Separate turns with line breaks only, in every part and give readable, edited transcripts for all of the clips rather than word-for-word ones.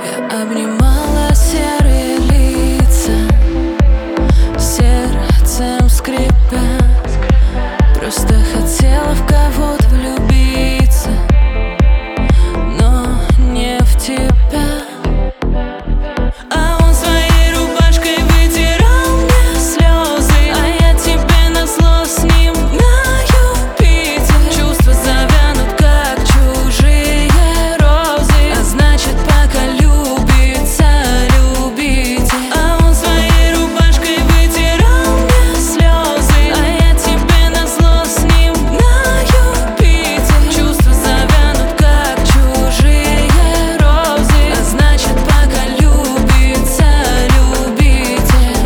Я обнимала серые лица, сердцем скрипя. Просто хотела в кого-то влюбиться, но не в тебя. А он своей рубашкой вытирал мне слезы, а я тебе назло с ним на Юпитер. Чувства завянут, как чужие розы, а значит, пока любится, любите. А он своей рубашкой вытирал мне слезы, а я тебе назло с ним на Юпитер. Чувства завянут, как чужие розы, а значит, пока любится, любите.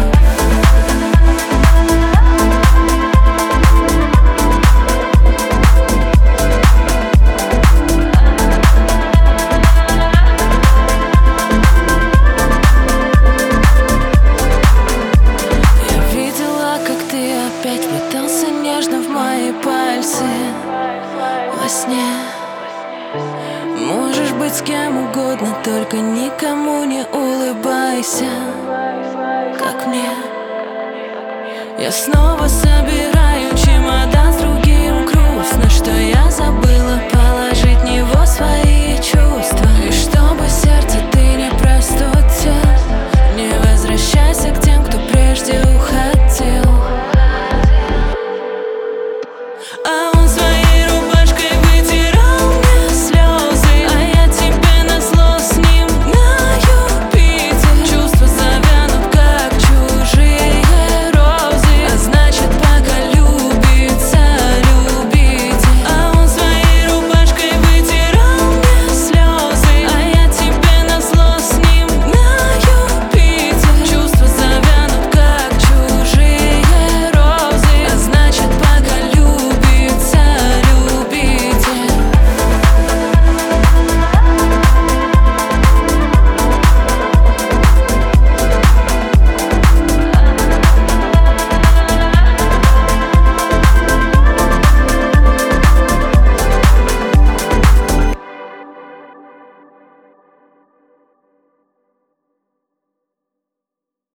Я видела, как ты опять пытался нежно в мои пальцы во сне. Можешь быть с кем угодно, только никому не улыбайся, как мне. Я снова собираю чемодан с другим, грустно, что я забыла положить в него свои чувства. И чтобы